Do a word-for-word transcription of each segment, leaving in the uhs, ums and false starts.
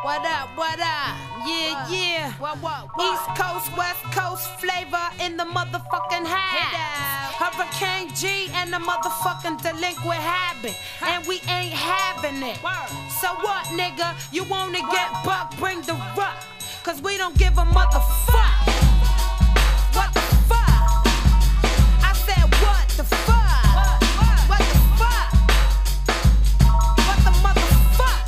What up, what up? Yeah, yeah. What, what, what? East Coast, West Coast flavor in the motherfucking house. Hurricane G and the motherfucking delinquent habit. And we ain't having it. So what, nigga? You wanna get buck, bring the rock. Cause we don't give a motherfuck. What the fuck? I said what the fuck? What the fuck? What the motherfuck?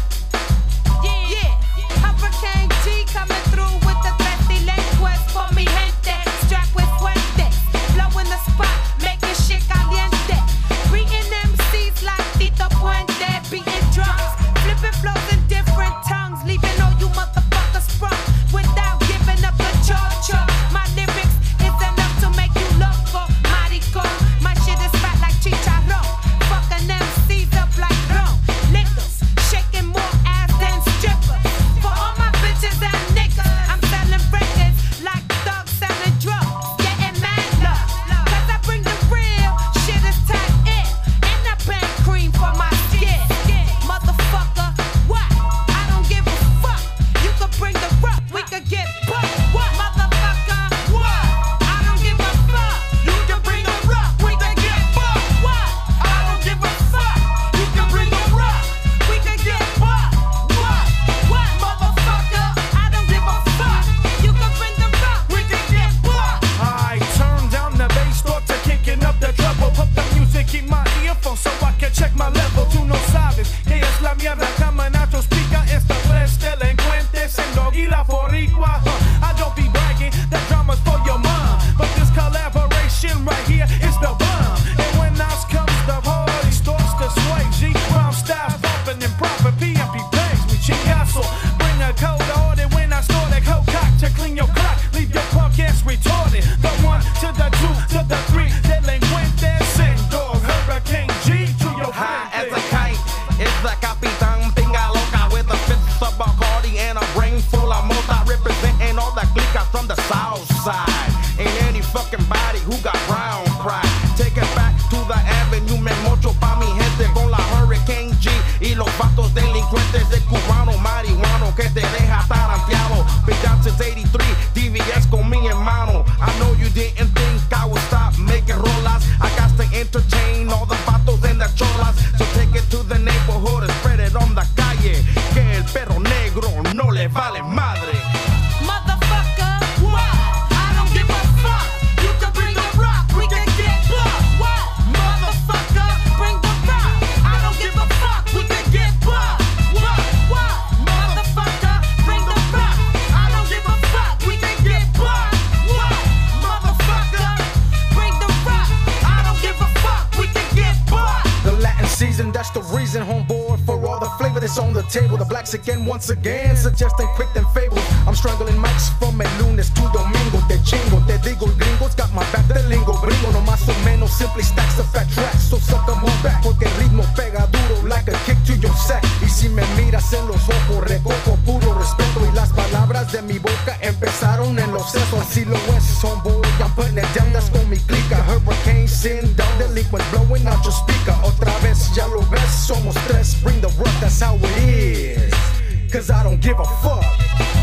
Yeah, Hurricane G coming through with the tres delinquents for mi gente. Strapped with fuentes, blowing the spot, making shit caliente. Beating M Cs like Tito Puente, beating drums, flipping flows in different tongues, leaving all you motherfuckers sprung without giving up the cho-cho. My lyrics is enough to make you loco, marico. My shit is fat like chicharrón, fucking M Cs up like rum. Niggas shaking more ass than strippers. For all my bitches and niggas, I'm selling records like thugs selling drugs, getting mad love. Cause I bring the real shit is tight in, and I bang cream for my skin. Motherfucker, what? I don't give a fuck. You could bring the rock, we could get bucked. What? Motherfucker, what? I don't give a fuck. You can bring the rock, we could get bucked. What? I don't give a fuck. You can bring the rock, we could get bucked. What? What? Motherfucker, I don't give a fuck. You can bring the rock, we could get bucked. I turn down the bass, start to kicking up the treble. Put the music in my earphones so I can check my level. Tú no sabes que es la mierda. Camanacho pica esta tres delincuentes en Doggy La Boricua. Huh. I don't be bragging, that drama's for your mom. But this collaboration right here is the bomb. And when else comes the party starts to sway. G rhyme style bumping and proper P M P bangs. We chingazo, bring a cold order when I store that cold cock to clean your clock. Leave your punk ass retarded. The one to the two to the three delincuentes and dog. Hurricane G to your High as a frente. kite, it's the Capitan Pinga Loca with a fist of Bacardi and a brain full of mota, representing all the clica from the south side. Ain't any fucking body who got brown pride. Take it back to the avenue, me mocho pa mi gente con la Hurricane G y los vatos delincuentes de cubano marihuano que te deja taranteado. Been down since eighty-three, D V S con mi hermano. I know you didn't think I would stop making rolas. I got to entertain all the vatos and the cholas. So take it to the neighborhood and spread it on the calle. Que el perro negro no le vale madre. Motherfucker, what? I don't give a fuck. You can bring the rock, we can get bucked. What? Motherfucker, bring the rock. I don't give a fuck, we can get bucked. What? What? Motherfucker, bring the rock. I don't give a fuck, we can get bucked. What? Motherfucker, bring the rock. I don't give a fuck, we can get bucked. The Latin season, that's the reason, homeboy, for all the flavor that's on the table. The blacks again, once again, suggesting quick and fables. I'm strangling mics from el lunes to domingo. Te chingo, te digo, el gringo's got my back, the lingo. Bringo, no más o menos, simply stacks the fat tracks. So suck a move back, porque el ritmo pega duro like a kick to your sack. Y si me miras en los ojos, recojo puro respeto. Y las palabras de mi boca empezaron en los sesos. Si lo es, homeboy, I'm putting it down, that's con mi clica. Hurricane, sin down, delinquent, blowing out your speaker. Otra vez, ya lo ves, somos tres, bring the rock, that's how it is. Cause I don't give a fuck.